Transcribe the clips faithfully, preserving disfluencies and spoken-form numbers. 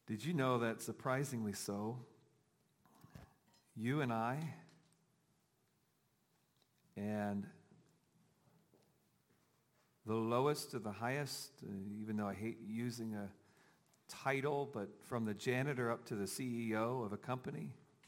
Did you know that, surprisingly so, you and I and the lowest to the highest, uh, even though I hate using a title, but from the janitor up to the C E O of a company,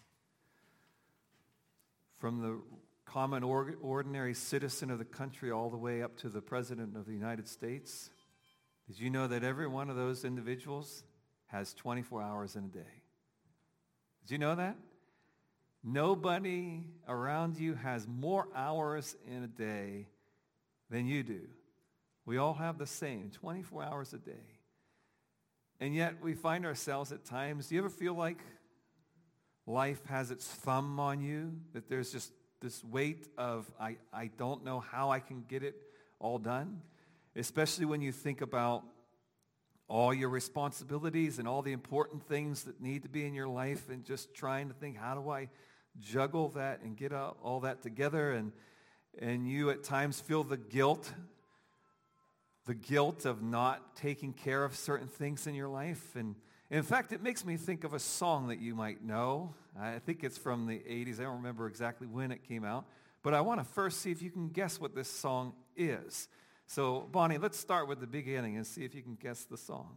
from the common or, ordinary citizen of the country all the way up to the President of the United States, did you know that every one of those individuals has twenty-four hours in a day? Did you know that? Nobody around you has more hours in a day than you do. We all have the same, twenty-four hours a day. And yet we find ourselves at times, do you ever feel like life has its thumb on you? That there's just this weight of, I, I don't know how I can get it all done? Especially when you think about all your responsibilities and all the important things that need to be in your life, and just trying to think, how do I juggle that and get all that together? And and you at times feel the guilt, the guilt of not taking care of certain things in your life. And in fact, it makes me think of a song that you might know. I think it's from the eighties. I don't remember exactly when it came out. But I want to first see if you can guess what this song is. So, Bonnie, let's start with the beginning and see if you can guess the song.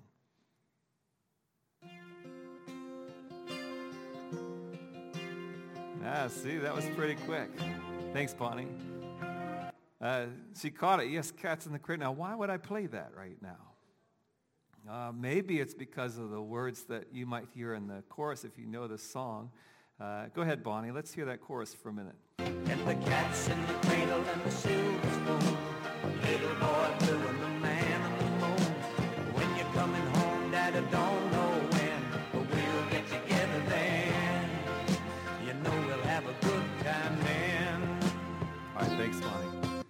Ah, see, that was pretty quick. Thanks, Bonnie. Uh, she caught it. Yes, Cats in the Cradle. Now, why would I play that right now? Uh, maybe it's because of the words that you might hear in the chorus if you know the song. Uh, go ahead, Bonnie. Let's hear that chorus for a minute. And the cat's in the cradle and the silver spoon, little boy blue and the man on the moon. When you're coming home, Daddy don't know when, but we'll get together then. You know we'll have a good time then. All right, thanks, Bonnie.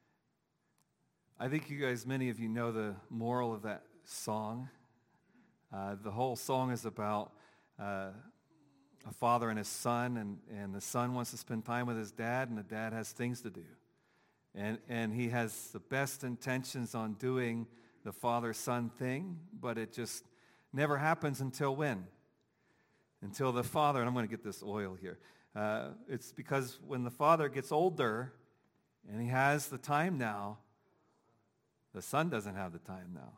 I think you guys, many of you know the moral of that song. Uh, the whole song is about uh, a father and his son, and, and the son wants to spend time with his dad, and the dad has things to do. And, and he has the best intentions on doing the father-son thing, but it just never happens until when? Until the father, and I'm going to get this oil here. Uh, it's because when the father gets older and he has the time now, the son doesn't have the time now.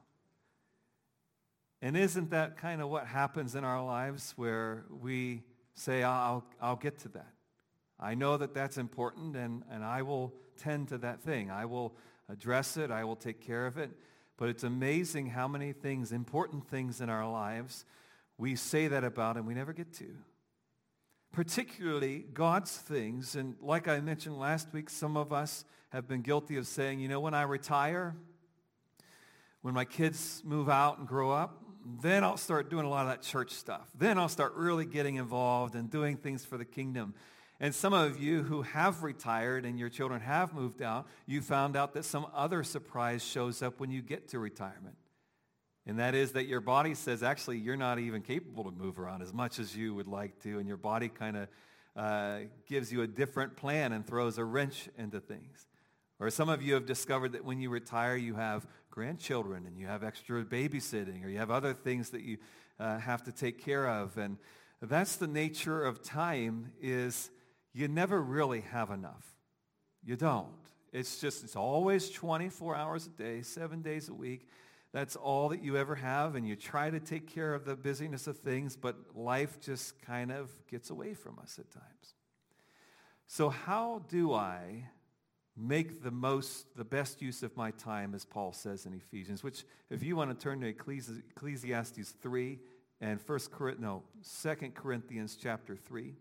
And isn't that kind of what happens in our lives, where we say, I'll, I'll get to that. I know that that's important, and, and I will tend to that thing. I will address it. I will take care of it. But it's amazing how many things, important things in our lives, we say that about and we never get to. Particularly God's things. And like I mentioned last week, some of us have been guilty of saying, you know, when I retire, when my kids move out and grow up, then I'll start doing a lot of that church stuff. Then I'll start really getting involved and doing things for the kingdom. And some of you who have retired and your children have moved out, you found out that some other surprise shows up when you get to retirement. And that is that your body says, actually, you're not even capable to move around as much as you would like to. And your body kind of uh, gives you a different plan and throws a wrench into things. Or some of you have discovered that when you retire, you have grandchildren and you have extra babysitting, or you have other things that you uh, have to take care of. And that's the nature of time, is you never really have enough. You don't. It's just, it's always twenty-four hours a day, seven days a week. That's all that you ever have, and you try to take care of the busyness of things, but life just kind of gets away from us at times. So how do I make the most, the best use of my time, as Paul says in Ephesians, which, if you want to turn to Ecclesi- Ecclesiastes three and First Cor- no, Second Corinthians chapter three.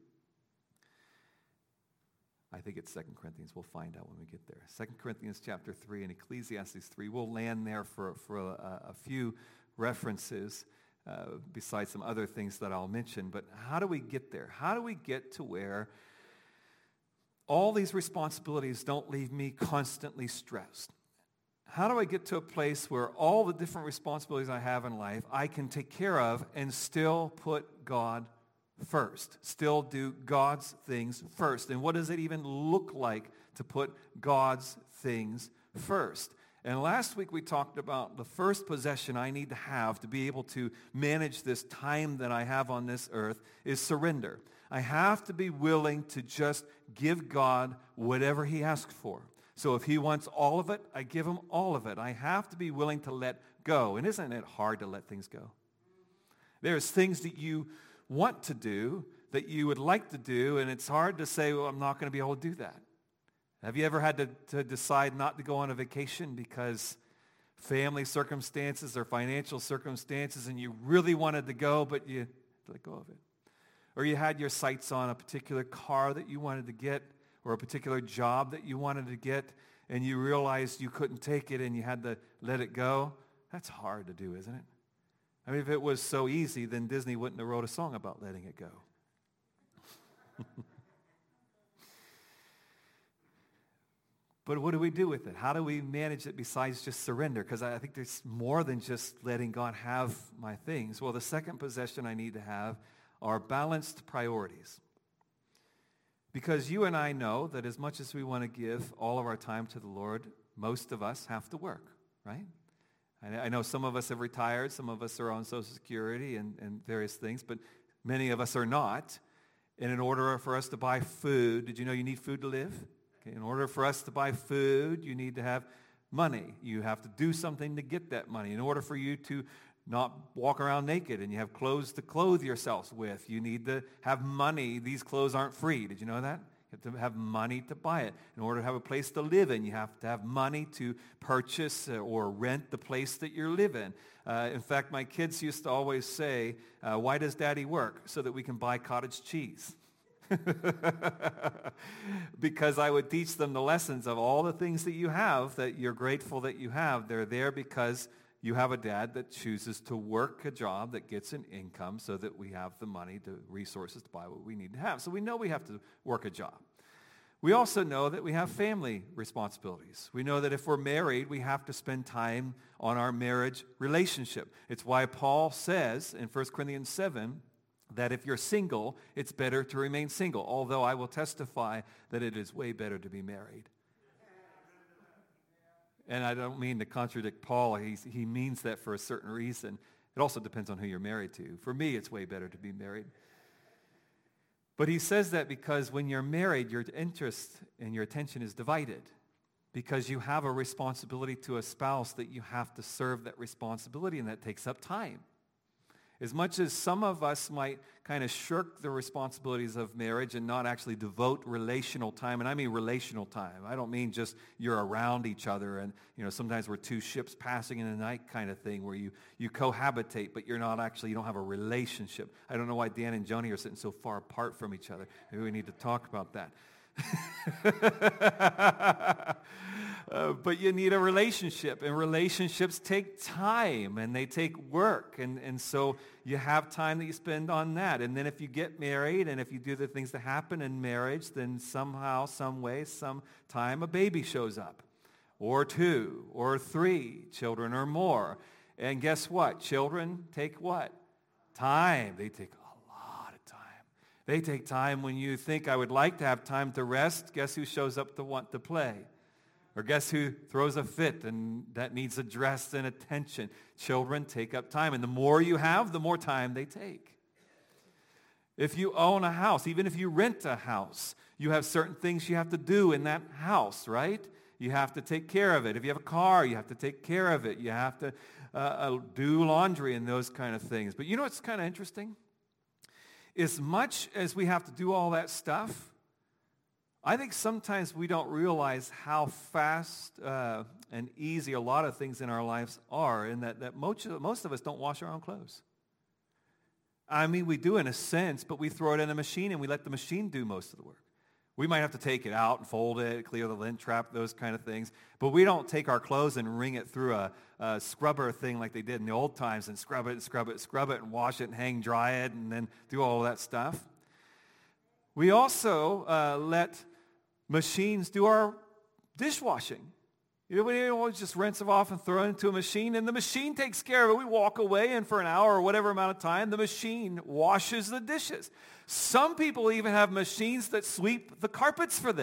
I think it's Second Corinthians. We'll find out when we get there. Second Corinthians chapter three and Ecclesiastes three. We'll land there for, for a, a few references, uh, besides some other things that I'll mention. But how do we get there? How do we get to where all these responsibilities don't leave me constantly stressed? How do I get to a place where all the different responsibilities I have in life I can take care of and still put God first, still do God's things first? And what does it even look like to put God's things first? And last week we talked about the first possession I need to have to be able to manage this time that I have on this earth is surrender. I have to be willing to just give God whatever he asks for. So if he wants all of it, I give him all of it. I have to be willing to let go. And isn't it hard to let things go? There's things that you want to do, that you would like to do, and it's hard to say, well, I'm not going to be able to do that. Have you ever had to, to decide not to go on a vacation because family circumstances or financial circumstances and you really wanted to go, but you let go of it? Or you had your sights on a particular car that you wanted to get or a particular job that you wanted to get and you realized you couldn't take it and you had to let it go? That's hard to do, isn't it? I mean, if it was so easy, then Disney wouldn't have wrote a song about letting it go. But what do we do with it? How do we manage it besides just surrender? Because I think there's more than just letting God have my things. Well, the second possession I need to have are balanced priorities. Because you and I know that as much as we want to give all of our time to the Lord, most of us have to work, right? I know some of us have retired, some of us are on Social Security and, and various things, but many of us are not. And in order for us to buy food, did you know you need food to live? Okay, in order for us to buy food, you need to have money. You have to do something to get that money. In order for you to not walk around naked and you have clothes to clothe yourselves with, you need to have money. These clothes aren't free. Did you know that? You have to have money to buy it. In order to have a place to live in, you have to have money to purchase or rent the place that you're living. Uh, in fact, my kids used to always say, uh, why does Daddy work? So that we can buy cottage cheese. Because I would teach them the lessons of all the things that you have that you're grateful that you have. They're there because you have a dad that chooses to work a job that gets an income so that we have the money, the resources to buy what we need to have. So we know we have to work a job. We also know that we have family responsibilities. We know that if we're married, we have to spend time on our marriage relationship. It's why Paul says in First Corinthians seven, that if you're single, it's better to remain single, although I will testify that it is way better to be married. And I don't mean to contradict Paul. He's, he means that for a certain reason. It also depends on who you're married to. For me, it's way better to be married. But he says that because when you're married, your interest and your attention is divided because you have a responsibility to a spouse that you have to serve that responsibility, and that takes up time. As much as some of us might kind of shirk the responsibilities of marriage and not actually devote relational time, and I mean relational time. I don't mean just you're around each other and, you know, sometimes we're two ships passing in the night kind of thing where you, you cohabitate, but you're not actually, you don't have a relationship. I don't know why Dan and Joni are sitting so far apart from each other. Maybe we need to talk about that. Uh, but you need a relationship, and relationships take time, and they take work, and, and so you have time that you spend on that. And then if you get married, and if you do the things that happen in marriage, then somehow, some way, sometime a baby shows up, or two, or three children or more. And guess what? Children take what? Time. They take a lot of time. They take time when you think, I would like to have time to rest. Guess who shows up to want to play? Or guess who throws a fit and that needs addressed and attention? Children take up time. And the more you have, the more time they take. If you own a house, even if you rent a house, you have certain things you have to do in that house, right? You have to take care of it. If you have a car, you have to take care of it. You have to uh, uh, do laundry and those kind of things. But you know what's kind of interesting? As much as we have to do all that stuff, I think sometimes we don't realize how fast uh, and easy a lot of things in our lives are, and that, that most, of, most of us don't wash our own clothes. I mean, we do in a sense, but we throw it in a machine and we let the machine do most of the work. We might have to take it out and fold it, clear the lint trap, those kind of things, but we don't take our clothes and wring it through a, a scrubber thing like they did in the old times and scrub it, scrub it, scrub it, and wash it and hang dry it and then do all of that stuff. We also uh, let machines do our dishwashing. You know, we don't just rinse them off and throw it into a machine, and the machine takes care of it. We walk away, and for an hour or whatever amount of time, the machine washes the dishes. Some people even have machines that sweep the carpets for them.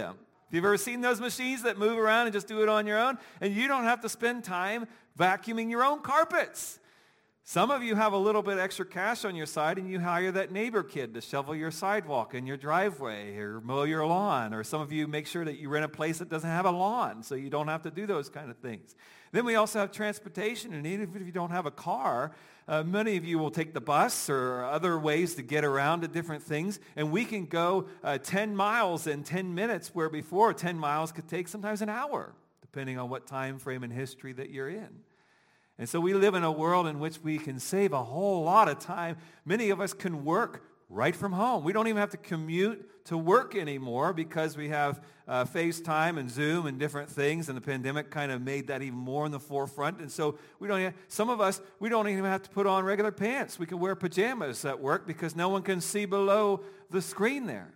Have you ever seen those machines that move around and just do it on your own? And you don't have to spend time vacuuming your own carpets. Some of you have a little bit extra cash on your side and you hire that neighbor kid to shovel your sidewalk in your driveway or mow your lawn. Or some of you make sure that you rent a place that doesn't have a lawn so you don't have to do those kind of things. Then we also have transportation, and even if you don't have a car, uh, many of you will take the bus or other ways to get around to different things, and we can go uh, ten miles in ten minutes, where before ten miles could take sometimes an hour, depending on what time frame in history that you're in. And so we live in a world in which we can save a whole lot of time. Many of us can work right from home. We don't even have to commute to work anymore because we have uh, FaceTime and Zoom and different things, and the pandemic kind of made that even more in the forefront. And so we don't. Have, some of us, we don't even have to put on regular pants. We can wear pajamas at work because no one can see below the screen there.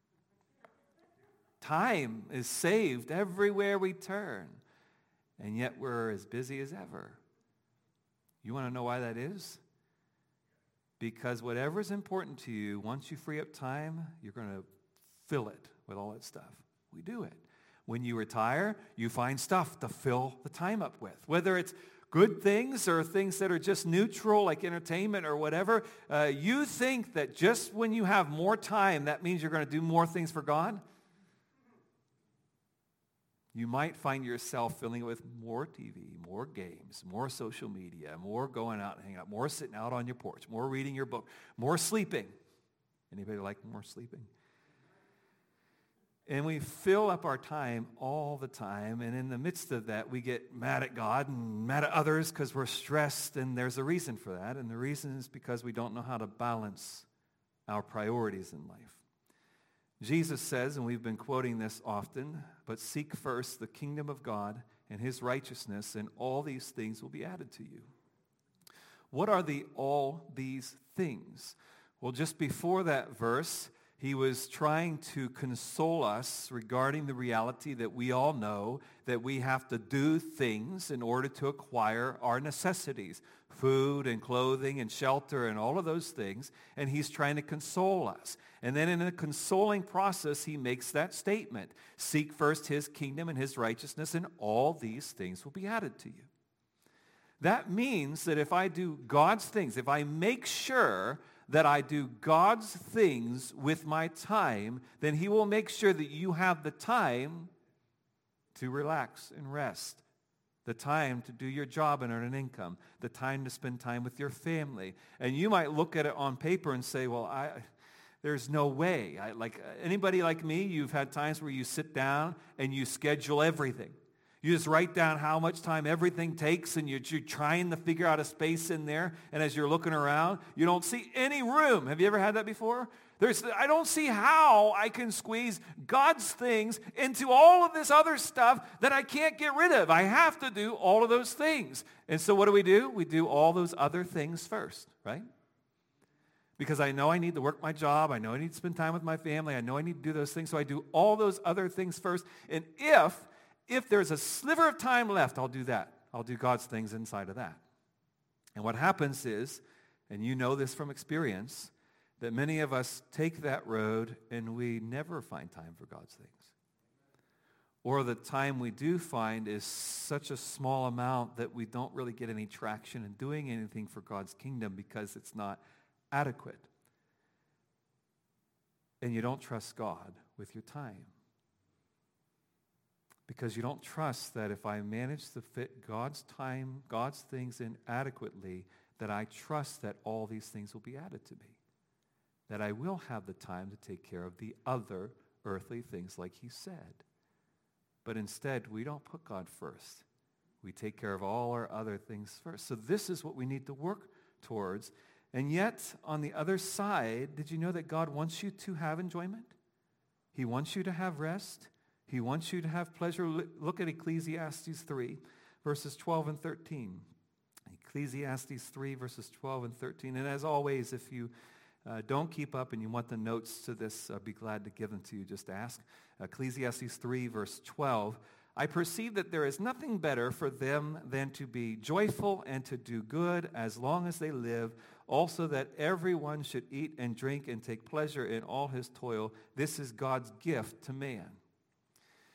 Time is saved everywhere we turn, and yet we're as busy as ever. You want to know why that is? Because whatever is important to you, once you free up time, you're going to fill it with all that stuff. We do it. When you retire, you find stuff to fill the time up with. Whether it's good things or things that are just neutral, like entertainment or whatever, uh, you think that just when you have more time, that means you're going to do more things for God? You might find yourself filling it with more T V, more games, more social media, more going out and hanging out, more sitting out on your porch, more reading your book, more sleeping. Anybody like more sleeping? And we fill up our time all the time, and in the midst of that, we get mad at God and mad at others because we're stressed, and there's a reason for that, and the reason is because we don't know how to balance our priorities in life. Jesus says, and we've been quoting this often, but seek first the kingdom of God and his righteousness, and all these things will be added to you. What are the all these things? Well, just before that verse, he was trying to console us regarding the reality that we all know that we have to do things in order to acquire our necessities, food and clothing and shelter and all of those things, and he's trying to console us. And then in a consoling process, he makes that statement, seek first his kingdom and his righteousness, and all these things will be added to you. That means that if I do God's things, if I make sure that I do God's things with my time, then he will make sure that you have the time to relax and rest, the time to do your job and earn an income, the time to spend time with your family. And you might look at it on paper and say, well, I... There's no way. I, like anybody like me, you've had times where you sit down and you schedule everything. You just write down how much time everything takes, and you're, you're trying to figure out a space in there. And as you're looking around, you don't see any room. Have you ever had that before? There's, I don't see how I can squeeze God's things into all of this other stuff that I can't get rid of. I have to do all of those things. And so what do we do? We do all those other things first, right? Because I know I need to work my job. I know I need to spend time with my family. I know I need to do those things. So I do all those other things first. And if, if there's a sliver of time left, I'll do that. I'll do God's things inside of that. And what happens is, and you know this from experience, that many of us take that road and we never find time for God's things. Or the time we do find is such a small amount that we don't really get any traction in doing anything for God's kingdom because it's not adequate. And you don't trust God with your time. Because you don't trust that if I manage to fit God's time, God's things in adequately, that I trust that all these things will be added to me. That I will have the time to take care of the other earthly things like he said. But instead, we don't put God first. We take care of all our other things first. So this is what we need to work towards. And yet, on the other side, did you know that God wants you to have enjoyment? He wants you to have rest. He wants you to have pleasure. Look at Ecclesiastes three, verses twelve and thirteen. Ecclesiastes three, verses twelve and thirteen. And as always, if you uh, don't keep up and you want the notes to this, I'll be glad to give them to you. Just ask. Ecclesiastes three, verse twelve. I perceive that there is nothing better for them than to be joyful and to do good as long as they live. Also that everyone should eat and drink and take pleasure in all his toil. This is God's gift to man.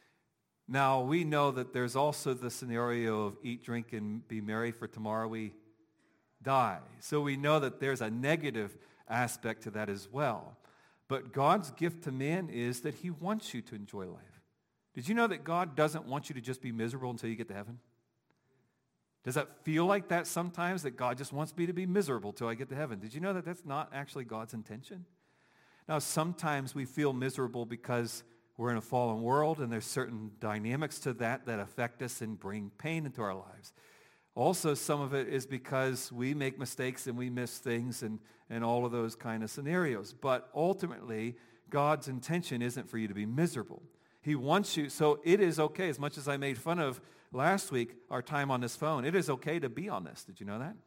Now, we know that there's also the scenario of eat, drink, and be merry, for tomorrow we die. So we know that there's a negative aspect to that as well. But God's gift to man is that he wants you to enjoy life. Did you know that God doesn't want you to just be miserable until you get to heaven? Does that feel like that sometimes, that God just wants me to be miserable till I get to heaven? Did you know that that's not actually God's intention? Now, sometimes we feel miserable because we're in a fallen world, and there's certain dynamics to that that affect us and bring pain into our lives. Also, some of it is because we make mistakes and we miss things and, and all of those kind of scenarios. But ultimately, God's intention isn't for you to be miserable. He wants you, so it is okay, as much as I made fun of last week our time on this phone, it is okay to be on this. Did you know that?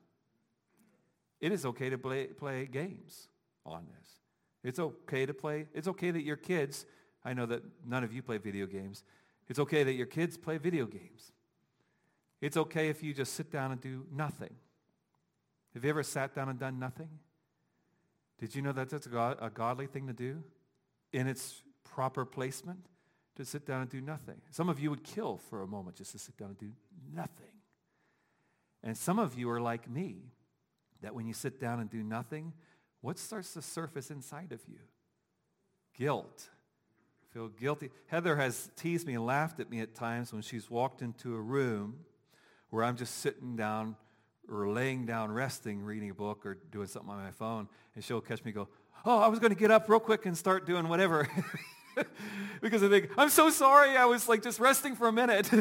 It is okay to play, play games on this. It's okay to play, it's okay that your kids, I know that none of you play video games, it's okay that your kids play video games. It's okay if you just sit down and do nothing. Have you ever sat down and done nothing? Did you know that that's a, God, a godly thing to do in its proper placement? To sit down and do nothing. Some of you would kill for a moment just to sit down and do nothing. And some of you are like me, that when you sit down and do nothing, what starts to surface inside of you? Guilt. Feel guilty. Heather has teased me and laughed at me at times when she's walked into a room where I'm just sitting down or laying down, resting, reading a book or doing something on my phone, and she'll catch me go, oh, I was going to get up real quick and start doing whatever. Because I think, I'm so sorry, I was like just resting for a minute.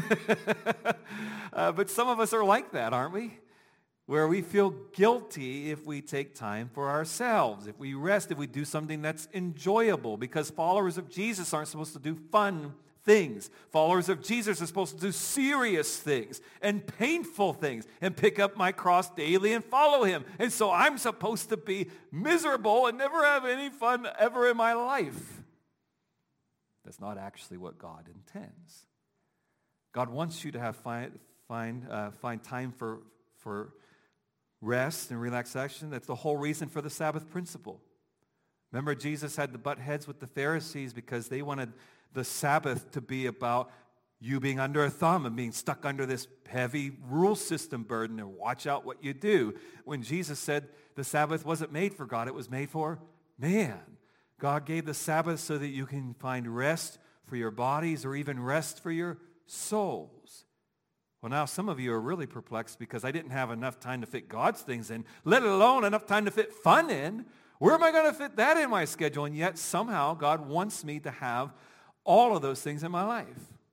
uh, but some of us are like that, aren't we? Where we feel guilty if we take time for ourselves, if we rest, if we do something that's enjoyable, because followers of Jesus aren't supposed to do fun things. Followers of Jesus are supposed to do serious things and painful things and pick up my cross daily and follow him. And so I'm supposed to be miserable and never have any fun ever in my life. That's not actually what God intends. God wants you to have find find uh, find time for for rest and relaxation. That's the whole reason for the Sabbath principle. Remember, Jesus had to butt heads with the Pharisees because they wanted the Sabbath to be about you being under a thumb and being stuck under this heavy rule system burden and watch out what you do. When Jesus said the Sabbath wasn't made for God, it was made for man. God gave the Sabbath so that you can find rest for your bodies or even rest for your souls. Well, now some of you are really perplexed because I didn't have enough time to fit God's things in, let alone enough time to fit fun in. Where am I going to fit that in my schedule? And yet somehow God wants me to have all of those things in my life.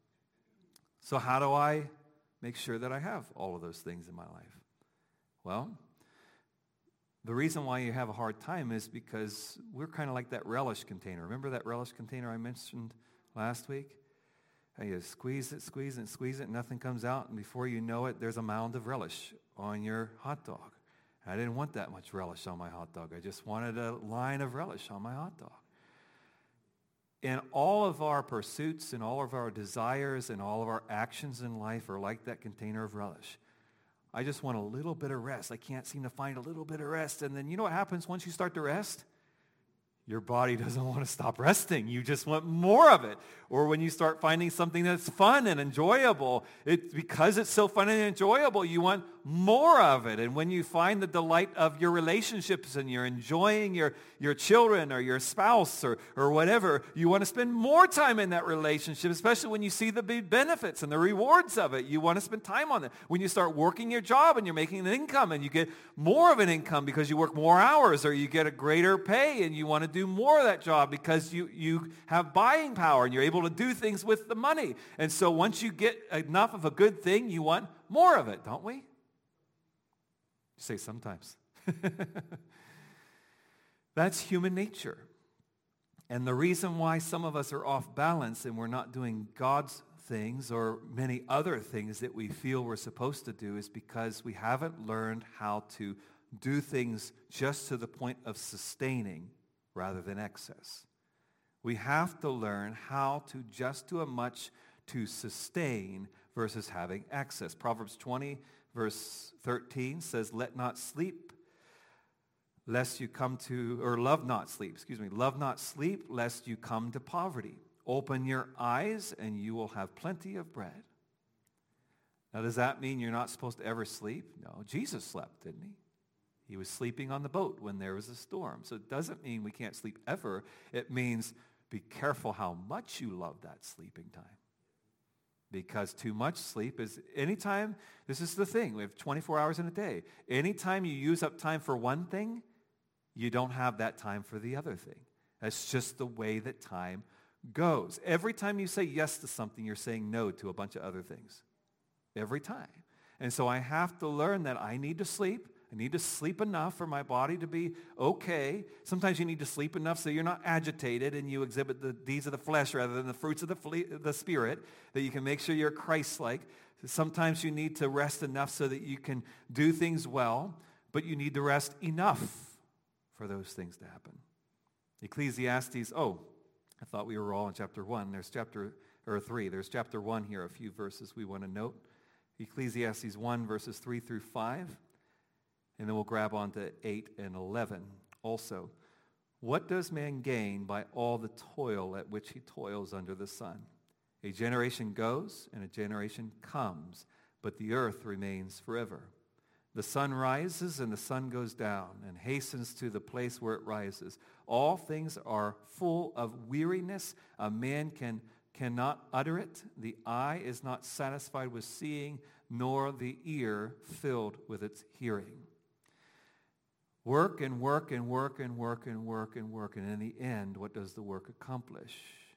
So how do I make sure that I have all of those things in my life? Well, the reason why you have a hard time is because we're kind of like that relish container. Remember that relish container I mentioned last week? How you squeeze it, squeeze it, squeeze it, and nothing comes out, and before you know it, there's a mound of relish on your hot dog. I didn't want that much relish on my hot dog. I just wanted a line of relish on my hot dog. And all of our pursuits and all of our desires and all of our actions in life are like that container of relish. I just want a little bit of rest. I can't seem to find a little bit of rest. And then you know what happens once you start to rest? Your body doesn't want to stop resting. You just want more of it. Or when you start finding something that's fun and enjoyable, it, because it's so fun and enjoyable, you want more of it. And when you find the delight of your relationships and you're enjoying your, your children or your spouse or, or whatever, you want to spend more time in that relationship, especially when you see the big benefits and the rewards of it. You want to spend time on it. When you start working your job and you're making an income and you get more of an income because you work more hours, or you get a greater pay and you want to do more of that job because you, you have buying power and you're able to do things with the money. And so once you get enough of a good thing, you want more of it, don't we? You say sometimes. That's human nature. And the reason why some of us are off balance and we're not doing God's things or many other things that we feel we're supposed to do is because we haven't learned how to do things just to the point of sustaining rather than excess. We have to learn how to just do a much to sustain versus having excess. Proverbs twenty, verse thirteen says, let not sleep lest you come to, or love not sleep, excuse me, love not sleep lest you come to poverty, Open your eyes and you will have plenty of bread. Now, does that mean you're not supposed to ever sleep? No, Jesus slept, didn't he? He was sleeping on the boat when there was a storm. So it doesn't mean we can't sleep ever. It means be careful how much you love that sleeping time. Because too much sleep is anytime, this is the thing, we have twenty-four hours in a day. Anytime you use up time for one thing, you don't have that time for the other thing. That's just the way that time goes. Every time you say yes to something, you're saying no to a bunch of other things. Every time. And so I have to learn that I need to sleep. I need to sleep enough for my body to be okay. Sometimes you need to sleep enough so you're not agitated and you exhibit the deeds of the flesh rather than the fruits of the, fle- the Spirit, that you can make sure you're Christ-like. Sometimes you need to rest enough so that you can do things well, but you need to rest enough for those things to happen. Ecclesiastes, oh, I thought we were all in chapter one. There's chapter, or three. There's chapter one here, a few verses we want to note. Ecclesiastes one, verses three through five. And then we'll grab on to eight and eleven also. What does man gain by all the toil at which he toils under the sun? A generation goes and a generation comes, but the earth remains forever. The sun rises and the sun goes down and hastens to the place where it rises. All things are full of weariness. A man can, cannot utter it. The eye is not satisfied with seeing, nor the ear filled with its hearing. Work and work and work and work and work and work. And in the end, what does the work accomplish?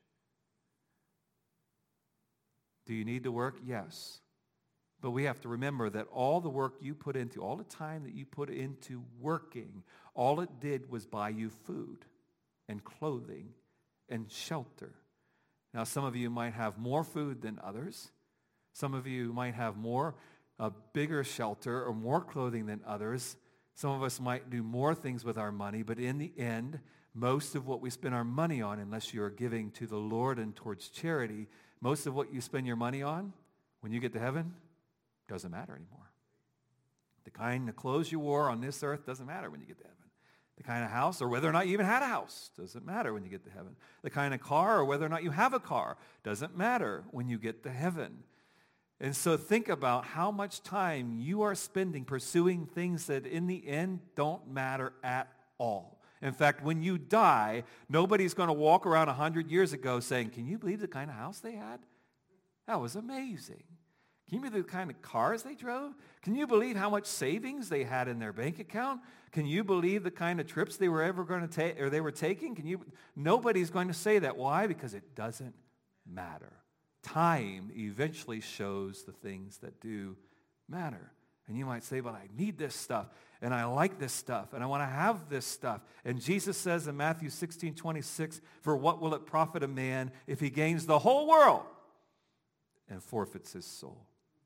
Do you need to work? Yes. But we have to remember that all the work you put into, all the time that you put into working, all it did was buy you food and clothing and shelter. Now, some of you might have more food than others. Some of you might have more, a bigger shelter or more clothing than others. Some of us might do more things with our money, but in the end, most of what we spend our money on, unless you're giving to the Lord and towards charity, most of what you spend your money on, when you get to heaven, doesn't matter anymore. The kind of clothes you wore on this earth doesn't matter when you get to heaven. The kind of house, or whether or not you even had a house, doesn't matter when you get to heaven. The kind of car, or whether or not you have a car, doesn't matter when you get to heaven. And so think about how much time you are spending pursuing things that in the end don't matter at all. In fact, when you die, nobody's going to walk around one hundred years ago saying, can you believe the kind of house they had? That was amazing. Can you believe the kind of cars they drove? Can you believe how much savings they had in their bank account? Can you believe the kind of trips they were ever going to take, or they were taking? Can you? Nobody's going to say that. Why? Because it doesn't matter. Time eventually shows the things that do matter. And you might say, well, I need this stuff, and I like this stuff, and I want to have this stuff. And Jesus says in Matthew sixteen twenty-six, for what will it profit a man if he gains the whole world and forfeits his soul?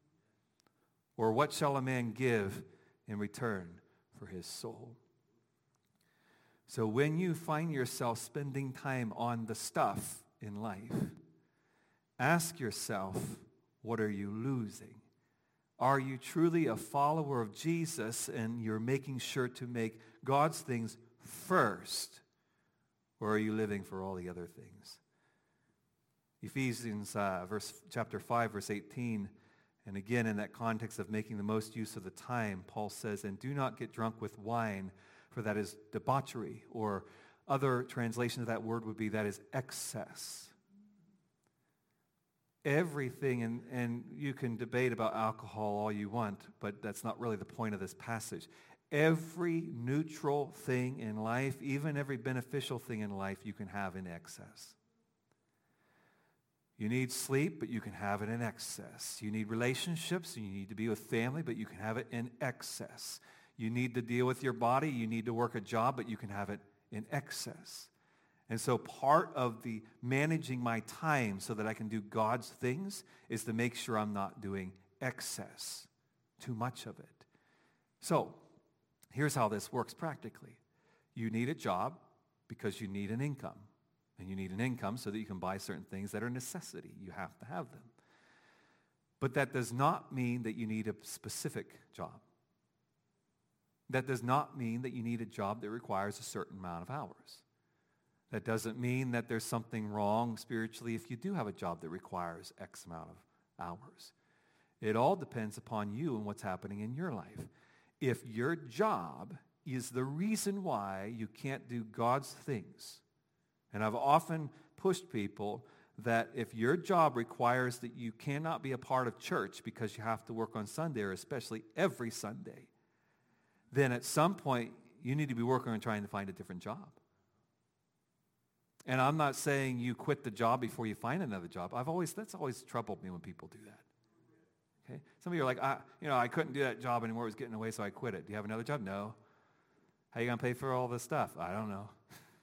Or what shall a man give in return for his soul? So when you find yourself spending time on the stuff in life, ask yourself, what are you losing? Are you truly a follower of Jesus and you're making sure to make God's things first? Or are you living for all the other things? Ephesians uh, verse, chapter five, verse eighteen, and again in that context of making the most use of the time, Paul says, and do not get drunk with wine, for that is debauchery, or other translation of that word would be that is excess. Everything, and, and you can debate about alcohol all you want, but that's not really the point of this passage. Every neutral thing in life, even every beneficial thing in life, you can have in excess. You need sleep, but you can have it in excess. You need relationships, and you need to be with family, but you can have it in excess. You need to deal with your body, you need to work a job, but you can have it in excess. And so part of the managing my time so that I can do God's things is to make sure I'm not doing excess, too much of it. So here's how this works practically. You need a job because you need an income. And you need an income so that you can buy certain things that are a necessity. You have to have them. But that does not mean that you need a specific job. That does not mean that you need a job that requires a certain amount of hours. That doesn't mean that there's something wrong spiritually if you do have a job that requires X amount of hours. It all depends upon you and what's happening in your life. If your job is the reason why you can't do God's things, and I've often pushed people that if your job requires that you cannot be a part of church because you have to work on Sunday, or especially every Sunday, then at some point you need to be working on trying to find a different job. And I'm not saying you quit the job before you find another job. I've always, that's always troubled me when people do that. Okay? Some of you are like, I, you know, I couldn't do that job anymore. It was getting away, so I quit it. Do you have another job? No. How are you going to pay for all this stuff? I don't know.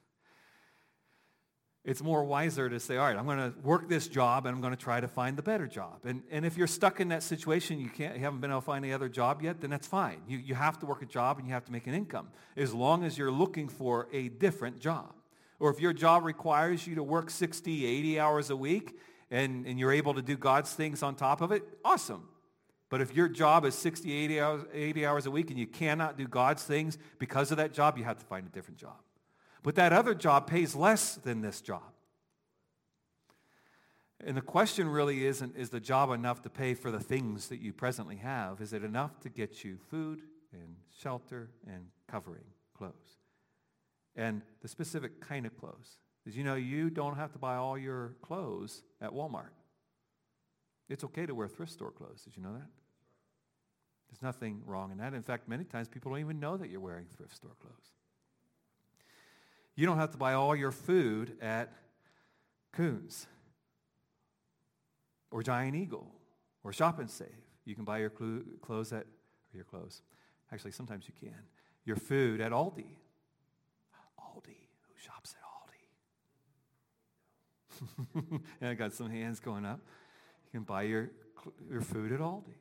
It's more wiser to say, all right, I'm going to work this job, and I'm going to try to find the better job. And, and if you're stuck in that situation, you can't, you haven't been able to find any other job yet, then that's fine. You, you have to work a job, and you have to make an income, as long as you're looking for a different job. Or if your job requires you to work sixty, eighty hours a week, and, and you're able to do God's things on top of it, awesome. But if your job is sixty, eighty hours, eighty hours a week and you cannot do God's things because of that job, you have to find a different job. But that other job pays less than this job. And the question really isn't, is the job enough to pay for the things that you presently have? Is it enough to get you food and shelter and covering, clothes? And the specific kind of clothes. Did you know you don't have to buy all your clothes at Walmart? It's okay to wear thrift store clothes. Did you know that? There's nothing wrong in that. In fact, many times people don't even know that you're wearing thrift store clothes. You don't have to buy all your food at Coons or Giant Eagle or Shop and Save. You can buy your clo- clothes at, or your clothes. Actually, sometimes you can. Your food at Aldi. Aldi. Who shops at Aldi? And I got some hands going up. You can buy your, your food at Aldi.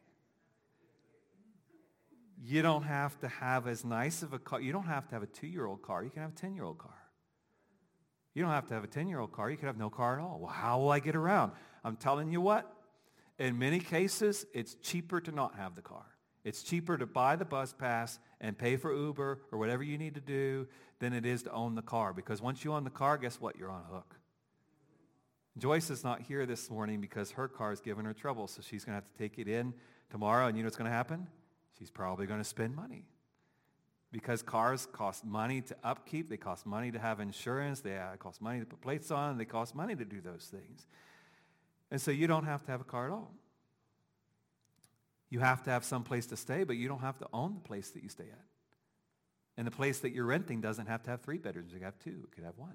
You don't have to have as nice of a car. You don't have to have a two-year-old car. You can have a ten-year-old car. You don't have to have a ten-year-old car. You can have no car at all. Well, how will I get around? I'm telling you what, in many cases, it's cheaper to not have the car. It's cheaper to buy the bus pass and pay for Uber or whatever you need to do than it is to own the car. Because once you own the car, guess what? You're on a hook. Joyce is not here this morning because her car is giving her trouble, so she's going to have to take it in tomorrow, and you know what's going to happen? She's probably going to spend money. Because cars cost money to upkeep, they cost money to have insurance, they cost money to put plates on, they cost money to do those things. And so you don't have to have a car at all. You have to have some place to stay, but you don't have to own the place that you stay at. And the place that you're renting doesn't have to have three bedrooms. You can have two. It could have one.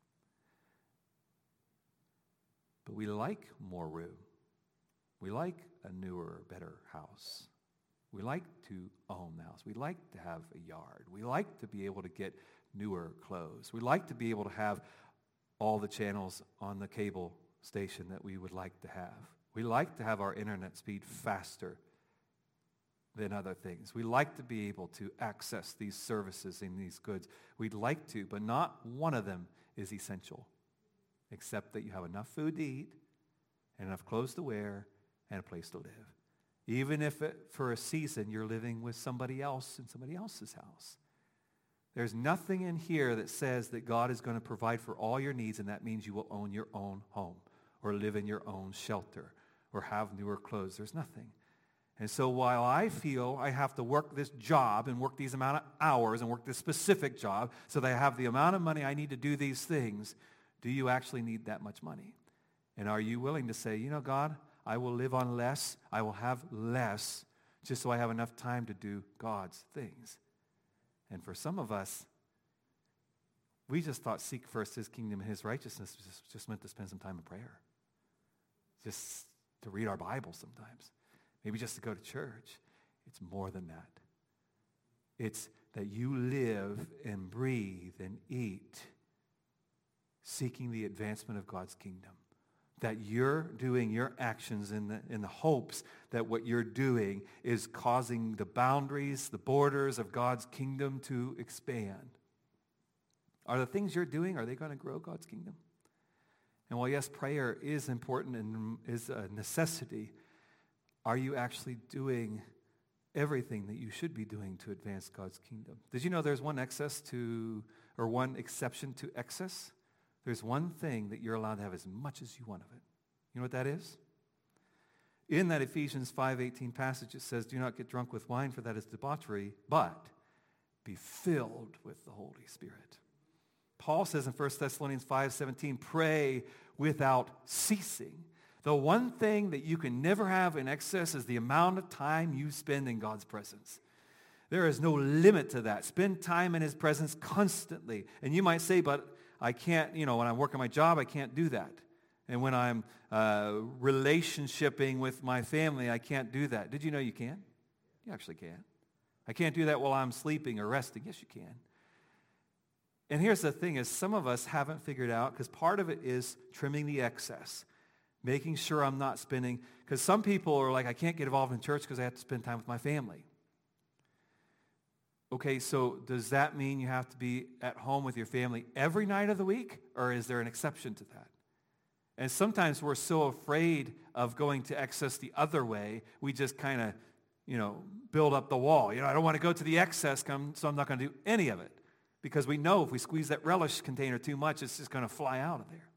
But we like more room. We like a newer, better house. We like to own the house. We like to have a yard. We like to be able to get newer clothes. We like to be able to have all the channels on the cable station that we would like to have. We like to have our internet speed faster than other things. We like to be able to access these services and these goods. We'd like to, but not one of them is essential, except that you have enough food to eat and enough clothes to wear and a place to live. Even if it, for a season you're living with somebody else in somebody else's house. There's nothing in here that says that God is going to provide for all your needs, and that means you will own your own home or live in your own shelter or have newer clothes. There's nothing. And so while I feel I have to work this job and work these amount of hours and work this specific job so that I have the amount of money I need to do these things, do you actually need that much money? And are you willing to say, you know, God, I will live on less, I will have less, just so I have enough time to do God's things? And for some of us, we just thought seek first his kingdom and his righteousness just, just meant to spend some time in prayer. Just to read our Bible sometimes. Maybe just to go to church. It's more than that. It's that you live and breathe and eat seeking the advancement of God's kingdom. That you're doing your actions in the, in the hopes that what you're doing is causing the boundaries, the borders of God's kingdom to expand. Are the things you're doing, are they going to grow God's kingdom? And while yes, prayer is important and is a necessity, are you actually doing everything that you should be doing to advance God's kingdom? Did you know there's one excess to, or one exception to excess? there's one thing that you're allowed to have as much as you want of it. You know what that is? In that Ephesians five eighteen passage, it says, do not get drunk with wine, for that is debauchery, but be filled with the Holy Spirit. Paul says in First Thessalonians five seventeen, pray without ceasing. The one thing that you can never have in excess is the amount of time you spend in God's presence. There is no limit to that. Spend time in his presence constantly. And you might say, but I can't, you know, when I work on my job, I can't do that. And when I'm uh, relationshiping with my family, I can't do that. Did you know you can? You actually can. I can't do that while I'm sleeping or resting. Yes, you can. And here's the thing is some of us haven't figured out, because part of it is trimming the excess, making sure I'm not spending, because some people are like, I can't get involved in church because I have to spend time with my family. Okay, so does that mean you have to be at home with your family every night of the week, or is there an exception to that? And sometimes we're so afraid of going to excess the other way, we just kind of, you know, build up the wall. You know, I don't want to go to the excess, so I'm not going to do any of it. Because we know if we squeeze that relish container too much, it's just going to fly out of there.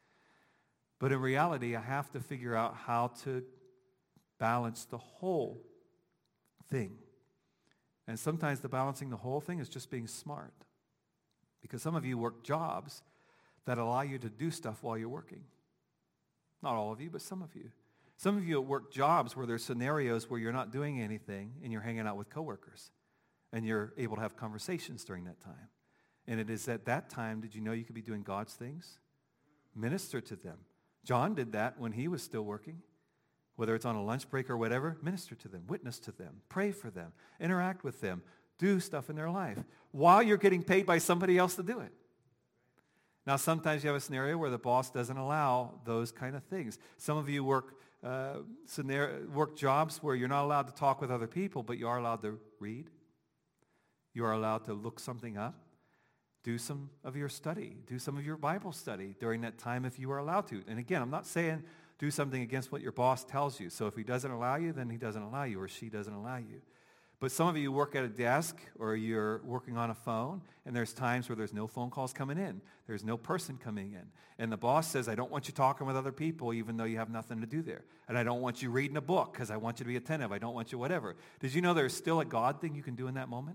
But in reality, I have to figure out how to balance the whole thing. And sometimes the balancing the whole thing is just being smart. Because some of you work jobs that allow you to do stuff while you're working. Not all of you, but some of you. Some of you work jobs where there's scenarios where you're not doing anything and you're hanging out with coworkers. And you're able to have conversations during that time. And it is at that time, did you know you could be doing God's things? Minister to them. John did that when he was still working. Whether it's on a lunch break or whatever, minister to them, witness to them, pray for them, interact with them, do stuff in their life while you're getting paid by somebody else to do it. Now, sometimes you have a scenario where the boss doesn't allow those kind of things. Some of you work uh, scenario, work jobs where you're not allowed to talk with other people, but you are allowed to read. You are allowed to look something up. Do some of your study. Do some of your Bible study during that time if you are allowed to. And again, I'm not saying do something against what your boss tells you. So if he doesn't allow you, then he doesn't allow you or she doesn't allow you. But some of you work at a desk or you're working on a phone, and there's times where there's no phone calls coming in. There's no person coming in. And the boss says, I don't want you talking with other people even though you have nothing to do there. And I don't want you reading a book because I want you to be attentive. I don't want you whatever. Did you know there's still a God thing you can do in that moment?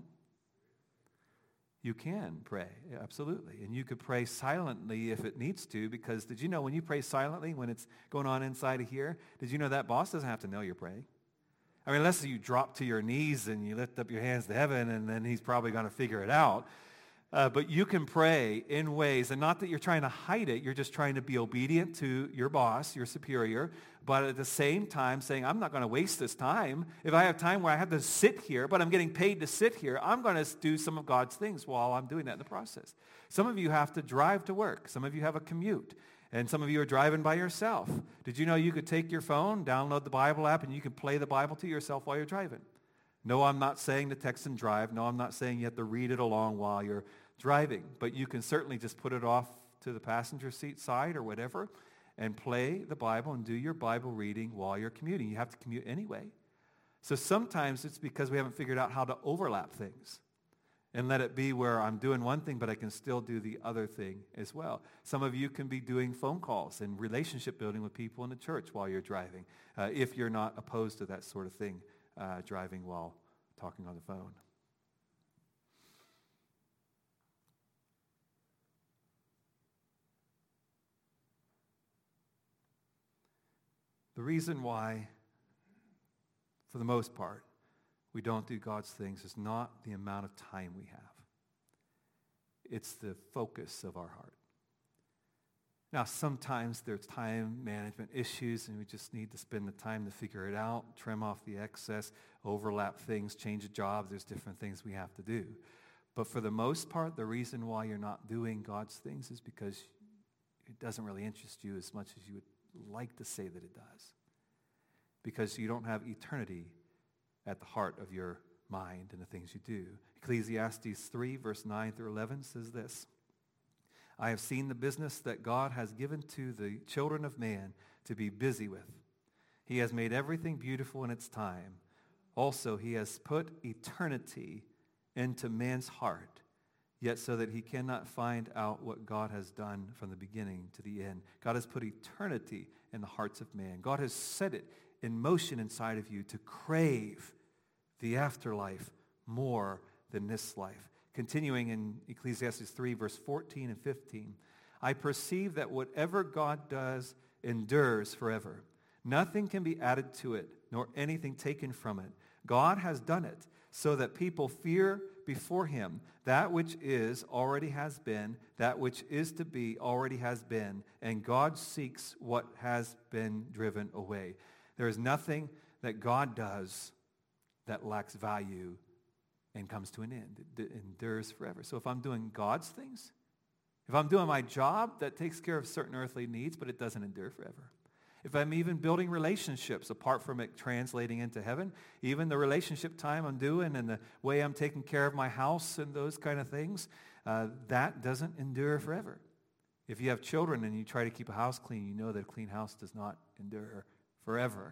You can pray, absolutely. And you could pray silently if it needs to, because did you know when you pray silently, when it's going on inside of here, did you know that boss doesn't have to know you're praying? I mean, unless you drop to your knees and you lift up your hands to heaven, and then he's probably going to figure it out. Uh, but you can pray in ways, and not that you're trying to hide it, you're just trying to be obedient to your boss, your superior, but at the same time saying, I'm not going to waste this time. If I have time where I have to sit here, but I'm getting paid to sit here, I'm going to do some of God's things while I'm doing that in the process. Some of you have to drive to work. Some of you have a commute. And some of you are driving by yourself. Did you know you could take your phone, download the Bible app, and you can play the Bible to yourself while you're driving? No, I'm not saying to text and drive. No, I'm not saying you have to read it along while you're driving. But you can certainly just put it off to the passenger seat side or whatever and play the Bible and do your Bible reading while you're commuting. You have to commute anyway. So sometimes it's because we haven't figured out how to overlap things and let it be where I'm doing one thing, but I can still do the other thing as well. Some of you can be doing phone calls and relationship building with people in the church while you're driving, uh, if you're not opposed to that sort of thing, uh, driving while talking on the phone. The reason why, for the most part, we don't do God's things is not the amount of time we have. It's the focus of our heart. Now, sometimes there's time management issues, and we just need to spend the time to figure it out, trim off the excess, overlap things, change a job. There's different things we have to do. But for the most part, the reason why you're not doing God's things is because it doesn't really interest you as much as you would like to say that it does, because you don't have eternity at the heart of your mind and the things you do. Ecclesiastes three, verse nine through eleven says this: I have seen the business that God has given to the children of man to be busy with. He has made everything beautiful in its time. Also, he has put eternity into man's heart, yet so that he cannot find out what God has done from the beginning to the end. God has put eternity in the hearts of man. God has set it in motion inside of you to crave the afterlife more than this life. Continuing in Ecclesiastes three, verse fourteen and fifteen, I perceive that whatever God does endures forever. Nothing can be added to it, nor anything taken from it. God has done it so that people fear before him. That which is already has been, that which is to be already has been, and God seeks what has been driven away. There is nothing that God does that lacks value and comes to an end. It endures forever. So if I'm doing God's things, if I'm doing my job that takes care of certain earthly needs, but it doesn't endure forever. If I'm even building relationships apart from it translating into heaven, even the relationship time I'm doing and the way I'm taking care of my house and those kind of things, uh, that doesn't endure forever. If you have children and you try to keep a house clean, you know that a clean house does not endure forever.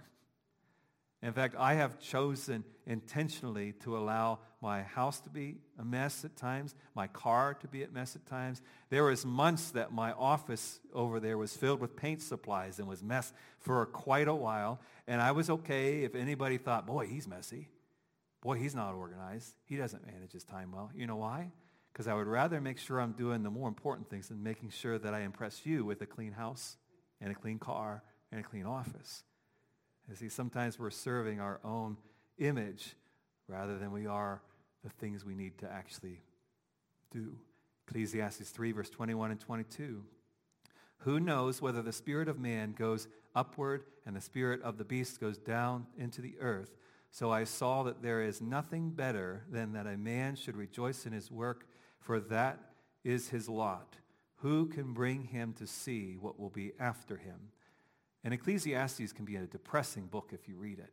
In fact, I have chosen intentionally to allow my house to be a mess at times, my car to be a mess at times. There was months that my office over there was filled with paint supplies and was messed for quite a while, and I was okay if anybody thought, boy, he's messy. Boy, he's not organized. He doesn't manage his time well. You know why? Because I would rather make sure I'm doing the more important things than making sure that I impress you with a clean house and a clean car and a clean office. You see, sometimes we're serving our own image rather than we are the things we need to actually do. Ecclesiastes three, verse twenty-one and twenty-two. Who knows whether the spirit of man goes upward and the spirit of the beast goes down into the earth? So I saw that there is nothing better than that a man should rejoice in his work, for that is his lot. Who can bring him to see what will be after him? And Ecclesiastes can be a depressing book if you read it.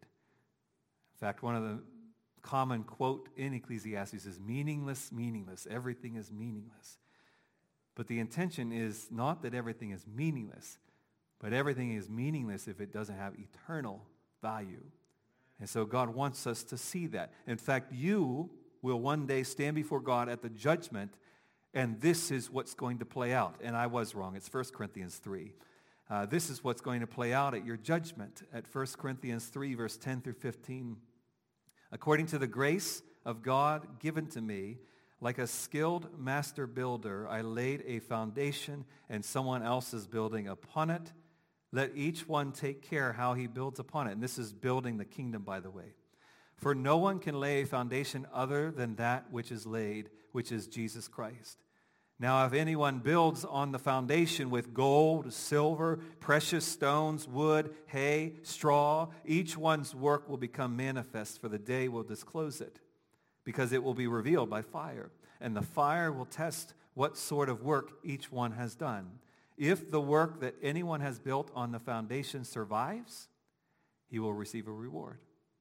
In fact, one of the common quote in Ecclesiastes is meaningless, meaningless. Everything is meaningless. But the intention is not that everything is meaningless, but everything is meaningless if it doesn't have eternal value. And so God wants us to see that. In fact, you will one day stand before God at the judgment, and this is what's going to play out. And I was wrong. It's First Corinthians three. Uh, this is what's going to play out at your judgment at First Corinthians three, verse ten through fifteen. According to the grace of God given to me, like a skilled master builder, I laid a foundation and someone else is building upon it. Let each one take care how he builds upon it. And this is building the kingdom, by the way. For no one can lay a foundation other than that which is laid, which is Jesus Christ. Now, if anyone builds on the foundation with gold, silver, precious stones, wood, hay, straw, each one's work will become manifest, for the day will disclose it, because it will be revealed by fire. And the fire will test what sort of work each one has done. If the work that anyone has built on the foundation survives, he will receive a reward.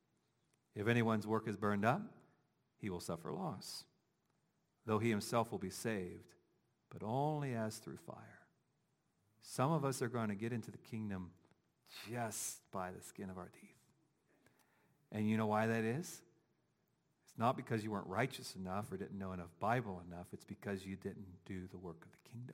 If anyone's work is burned up, he will suffer loss, though he himself will be saved, but only as through fire. Some of us are going to get into the kingdom just by the skin of our teeth. And you know why that is? It's not because you weren't righteous enough or didn't know enough Bible enough. It's because you didn't do the work of the kingdom.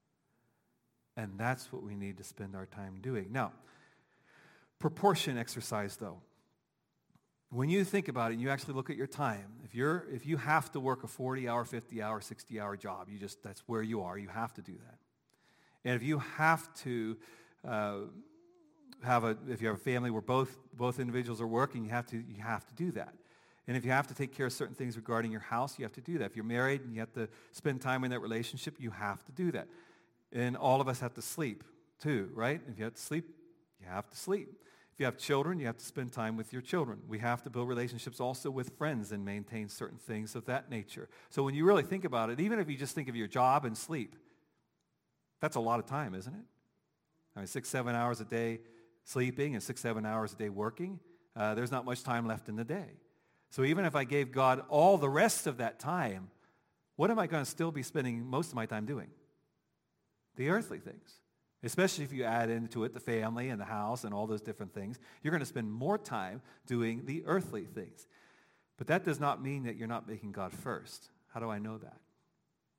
And that's what we need to spend our time doing. Now, proportion exercise, though. When you think about it and you actually look at your time, if you're if you have to work a forty-hour, fifty-hour, sixty-hour job, you just that's where you are. You have to do that. And if you have to uh, have a if you have a family where both both individuals are working, you have to you have to do that. And if you have to take care of certain things regarding your house, you have to do that. If you're married and you have to spend time in that relationship, you have to do that. And all of us have to sleep too, right? If you have to sleep, you have to sleep. If you have children, you have to spend time with your children. We have to build relationships also with friends and maintain certain things of that nature. So when you really think about it, even if you just think of your job and sleep, that's a lot of time, isn't it? I mean, six, seven hours a day sleeping and six, seven hours a day working, uh, there's not much time left in the day. So even if I gave God all the rest of that time, what am I going to still be spending most of my time doing? The earthly things. Especially if you add into it the family and the house and all those different things. You're going to spend more time doing the earthly things. But that does not mean that you're not making God first. How do I know that?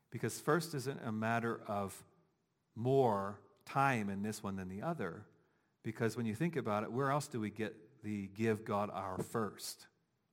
Because first isn't a matter of more time in this one than the other. Because when you think about it, where else do we get the give God our first?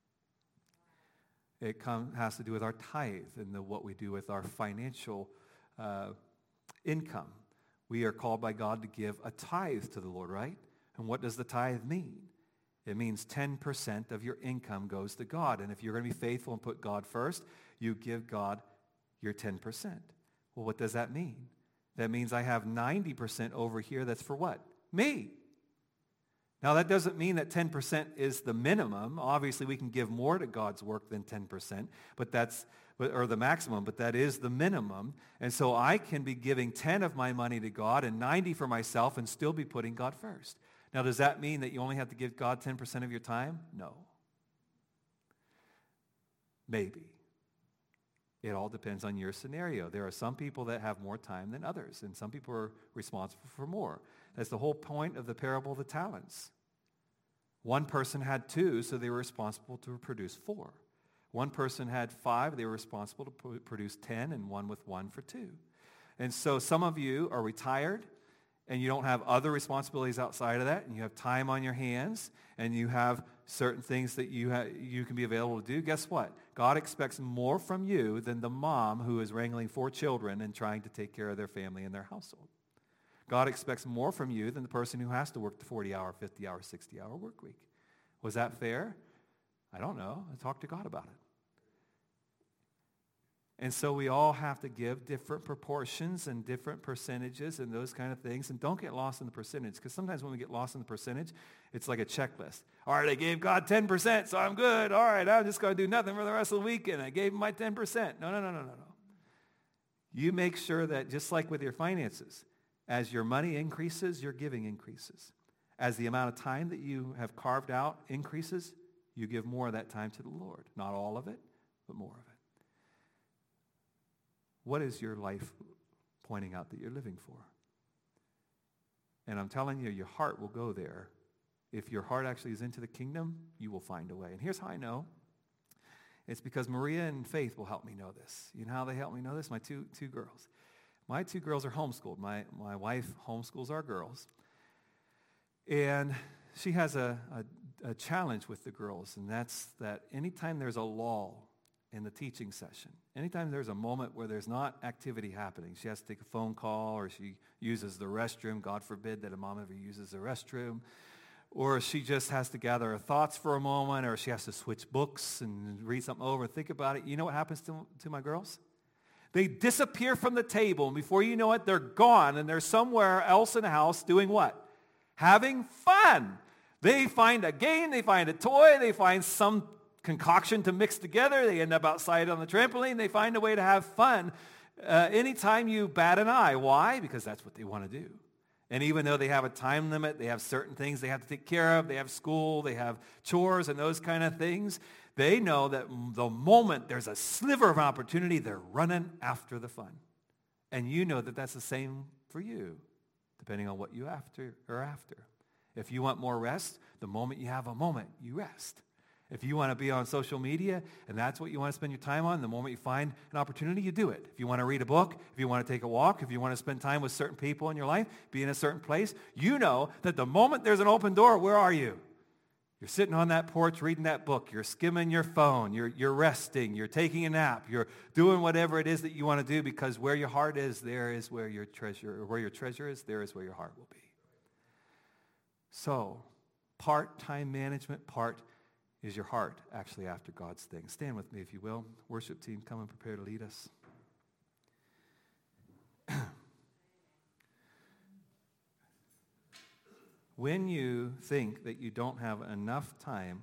It come, has to do with our tithe and the, what we do with our financial uh, income. We are called by God to give a tithe to the Lord, right? And what does the tithe mean? It means ten percent of your income goes to God. And if you're going to be faithful and put God first, you give God your ten percent. Well, what does that mean? That means I have ninety percent over here that's for what? Me. Now, that doesn't mean that ten percent is the minimum. Obviously, we can give more to God's work than ten percent, but that's or the maximum, but that is the minimum. And so I can be giving ten of my money to God and ninety for myself and still be putting God first. Now, does that mean that you only have to give God ten percent of your time? No. Maybe. It all depends on your scenario. There are some people that have more time than others, and some people are responsible for more. That's the whole point of the parable of the talents. One person had two, so they were responsible to produce four. One person had five, they were responsible to produce ten, and one with one for two. And so some of you are retired, and you don't have other responsibilities outside of that, and you have time on your hands, and you have certain things that you ha- you can be available to do. Guess what? God expects more from you than the mom who is wrangling four children and trying to take care of their family and their household. God expects more from you than the person who has to work the forty-hour, fifty-hour, sixty-hour work week. Was that fair? I don't know. I talked to God about it. And so we all have to give different proportions and different percentages and those kind of things. And don't get lost in the percentage, because sometimes when we get lost in the percentage, it's like a checklist. All right, I gave God ten percent, so I'm good. All right, I'm just going to do nothing for the rest of the weekend. I gave him my ten percent. No, no, no, no, no, no. You make sure that just like with your finances, as your money increases, your giving increases. As the amount of time that you have carved out increases, you give more of that time to the Lord. Not all of it, but more of it. What is your life pointing out that you're living for? And I'm telling you, your heart will go there. If your heart actually is into the kingdom, you will find a way. And here's how I know. It's because Maria and Faith will help me know this. You know how they help me know this? My two two girls. My two girls are homeschooled. My, my wife homeschools our girls. And she has a, a, a challenge with the girls, and that's that anytime there's a lull in the teaching session, anytime there's a moment where there's not activity happening, she has to take a phone call, or she uses the restroom. God forbid that a mom ever uses the restroom. Or she just has to gather her thoughts for a moment, or she has to switch books and read something over and think about it. You know what happens to, to my girls? They disappear from the table, and before you know it, they're gone, and they're somewhere else in the house doing what? Having fun. They find a game, they find a toy, they find some concoction to mix together, they end up outside on the trampoline, they find a way to have fun uh, anytime you bat an eye. Why? Because that's what they want to do. And even though they have a time limit, they have certain things they have to take care of, they have school, they have chores and those kind of things, they know that the moment there's a sliver of opportunity, they're running after the fun. And you know that that's the same for you, depending on what you after are after. If you want more rest, the moment you have a moment, you rest. If you want to be on social media and that's what you want to spend your time on, the moment you find an opportunity, you do it. If you want to read a book, if you want to take a walk, if you want to spend time with certain people in your life, be in a certain place, you know that the moment there's an open door, where are you? You're sitting on that porch reading that book. You're skimming your phone. You're, you're resting. You're taking a nap. You're doing whatever it is that you want to do, because where your heart is, there is where your treasure, or where your treasure is, there is where your heart will be. So, part time management, part is your heart actually after God's thing. Stand with me if you will. Worship team, come and prepare to lead us. When you think that you don't have enough time,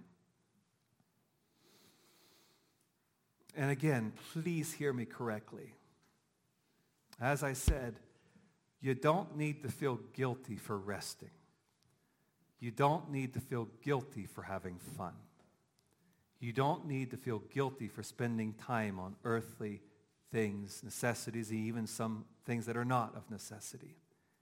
and again, please hear me correctly. As I said, you don't need to feel guilty for resting. You don't need to feel guilty for having fun. You don't need to feel guilty for spending time on earthly things, necessities, even some things that are not of necessity.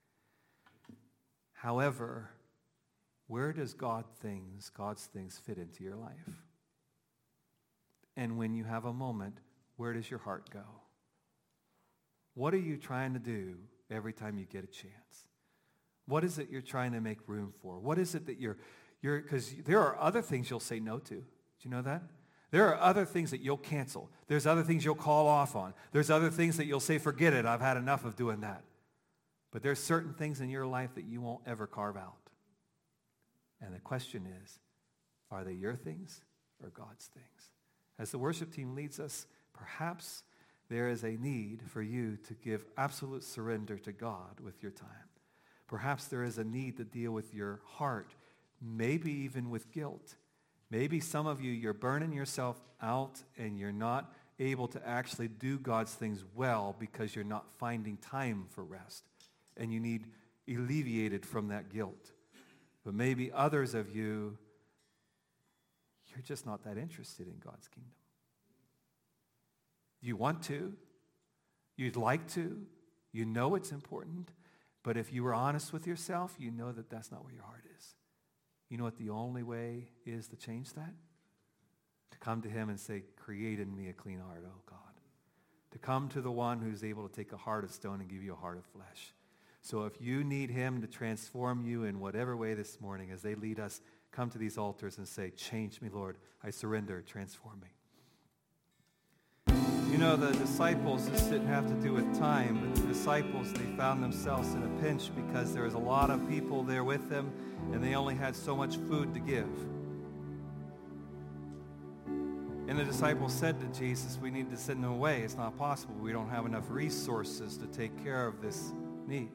However, where does God things, God's things fit into your life? And when you have a moment, where does your heart go? What are you trying to do every time you get a chance? What is it you're trying to make room for? What is it that you're, you're, because there are other things you'll say no to. Do you know that? There are other things that you'll cancel. There's other things you'll call off on. There's other things that you'll say, forget it, I've had enough of doing that. But there's certain things in your life that you won't ever carve out. And the question is, are they your things or God's things? As the worship team leads us, perhaps there is a need for you to give absolute surrender to God with your time. Perhaps there is a need to deal with your heart, maybe even with guilt. Maybe some of you, you're burning yourself out and you're not able to actually do God's things well because you're not finding time for rest. And you need alleviated from that guilt. But maybe others of you, you're just not that interested in God's kingdom. You want to. You'd like to. You know it's important. But if you were honest with yourself, you know that that's not where your heart is. You know what the only way is to change that? To come to him and say, create in me a clean heart, oh God. To come to the one who's able to take a heart of stone and give you a heart of flesh. So if you need him to transform you in whatever way this morning, as they lead us, come to these altars and say, change me, Lord. I surrender. Transform me. You know, the disciples, this didn't have to do with time, but the disciples, they found themselves in a pinch because there was a lot of people there with them, and they only had so much food to give. And the disciples said to Jesus, we need to send them away. It's not possible. We don't have enough resources to take care of this need.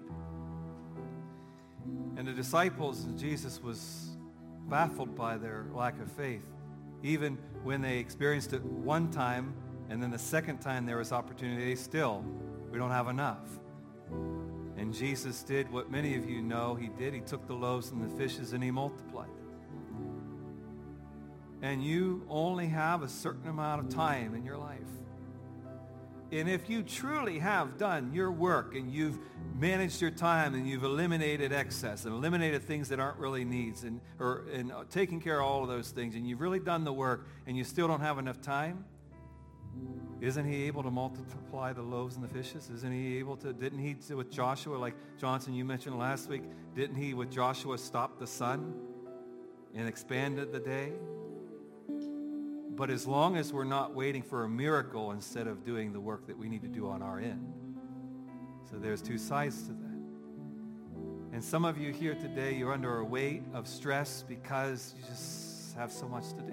And the disciples, Jesus was baffled by their lack of faith. Even when they experienced it one time, and then the second time there was opportunity, still, we don't have enough. And Jesus did what many of you know he did. He took the loaves and the fishes and he multiplied them. And you only have a certain amount of time in your life. And if you truly have done your work and you've managed your time and you've eliminated excess and eliminated things that aren't really needs and, or, and taken care of all of those things, and you've really done the work and you still don't have enough time, isn't he able to multiply the loaves and the fishes? Isn't he able to, didn't he with Joshua, like Johnson you mentioned last week, didn't he with Joshua stop the sun and expanded the day? But as long as we're not waiting for a miracle instead of doing the work that we need to do on our end. So there's two sides to that. And some of you here today, you're under a weight of stress because you just have so much to do.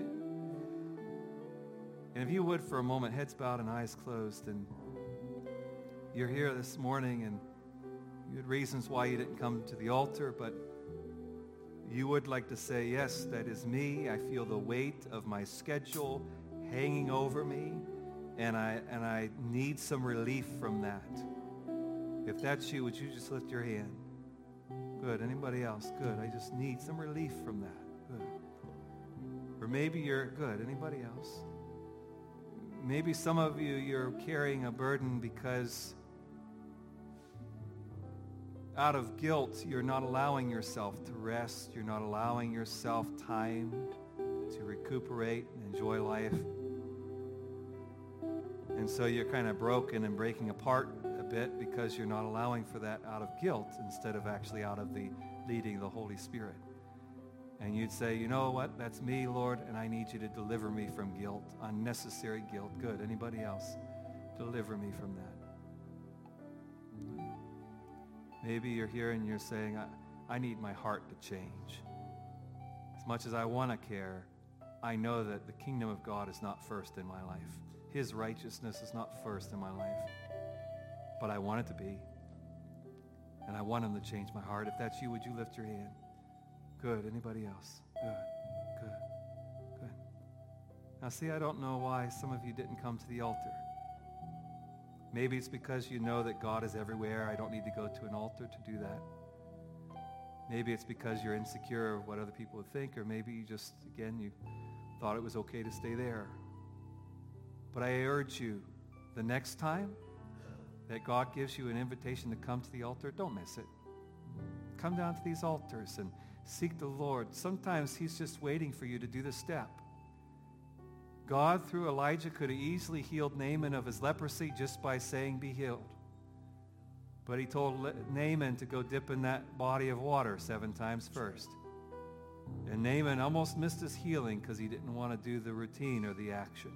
And if you would for a moment, heads bowed and eyes closed, and you're here this morning and you had reasons why you didn't come to the altar, but you would like to say, yes, that is me. I feel the weight of my schedule hanging over me, and I, and I need some relief from that. If that's you, would you just lift your hand? Good. Anybody else? Good. I just need some relief from that. Good. Or maybe you're good. Anybody else? Maybe some of you, you're carrying a burden because out of guilt, you're not allowing yourself to rest. You're not allowing yourself time to recuperate and enjoy life. And so you're kind of broken and breaking apart a bit because you're not allowing for that out of guilt instead of actually out of the leading of the Holy Spirit. And you'd say, you know what, that's me, Lord, and I need you to deliver me from guilt, unnecessary guilt. Good. Anybody else? Deliver me from that. Maybe you're here and you're saying, I, I need my heart to change. As much as I want to care, I know that the kingdom of God is not first in my life. His righteousness is not first in my life. But I want it to be. And I want him to change my heart. If that's you, would you lift your hand? Good. Anybody else? Good. Good. Good. Now see, I don't know why some of you didn't come to the altar. Maybe it's because you know that God is everywhere. I don't need to go to an altar to do that. Maybe it's because you're insecure of what other people would think, or maybe you just, again, you thought it was okay to stay there. But I urge you, the next time that God gives you an invitation to come to the altar, don't miss it. Come down to these altars and seek the Lord. Sometimes he's just waiting for you to do the step. God, through Elijah, could have easily healed Naaman of his leprosy just by saying, be healed. But he told Naaman to go dip in that body of water seven times first. And Naaman almost missed his healing because he didn't want to do the routine or the action.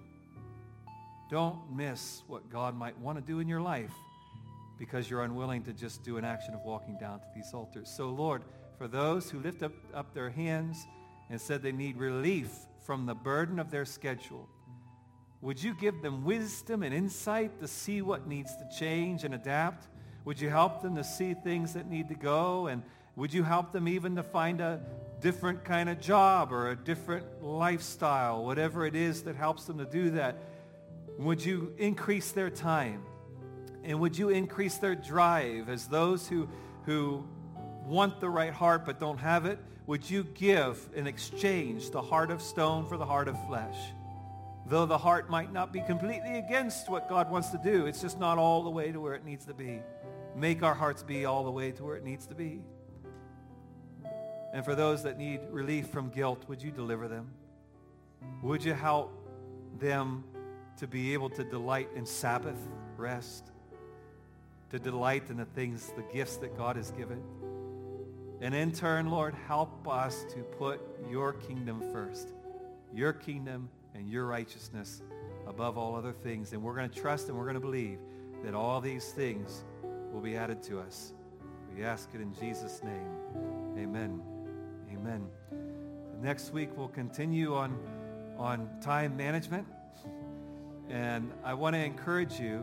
Don't miss what God might want to do in your life because you're unwilling to just do an action of walking down to these altars. So, Lord, for those who lift up, up their hands and said they need relief from the burden of their schedule, would you give them wisdom and insight to see what needs to change and adapt? Would you help them to see things that need to go? And would you help them even to find a different kind of job or a different lifestyle, whatever it is that helps them to do that? Would you increase their time? And would you increase their drive as those who, who want the right heart but don't have it? Would you give in exchange the heart of stone for the heart of flesh? Though the heart might not be completely against what God wants to do, it's just not all the way to where it needs to be. Make our hearts be all the way to where it needs to be. And for those that need relief from guilt, would you deliver them? Would you help them to be able to delight in Sabbath rest, to delight in the things, the gifts that God has given? And in turn, Lord, help us to put your kingdom first, your kingdom and your righteousness above all other things. And we're going to trust and we're going to believe that all these things will be added to us. We ask it in Jesus' name. Amen. Amen. Next week we'll continue on, on time management. And I want to encourage you,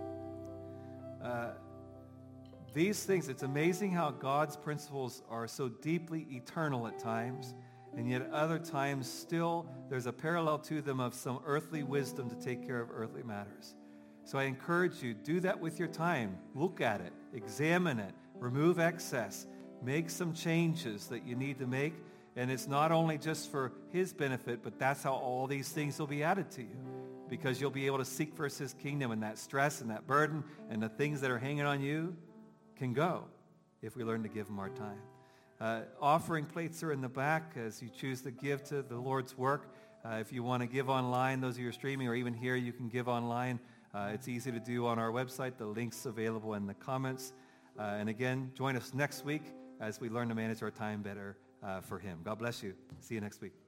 uh, these things, it's amazing how God's principles are so deeply eternal at times, and yet other times still there's a parallel to them of some earthly wisdom to take care of earthly matters. So I encourage you, do that with your time. Look at it, examine it, remove excess, make some changes that you need to make. And it's not only just for his benefit, but that's how all these things will be added to you. Because you'll be able to seek first his kingdom, and that stress and that burden and the things that are hanging on you can go if we learn to give him our time. Uh, offering plates are in the back as you choose to give to the Lord's work. Uh, if you want to give online, those of you who are streaming, or even here, you can give online. Uh, it's easy to do on our website. The link's available in the comments. Uh, and again, join us next week as we learn to manage our time better uh, for him. God bless you. See you next week.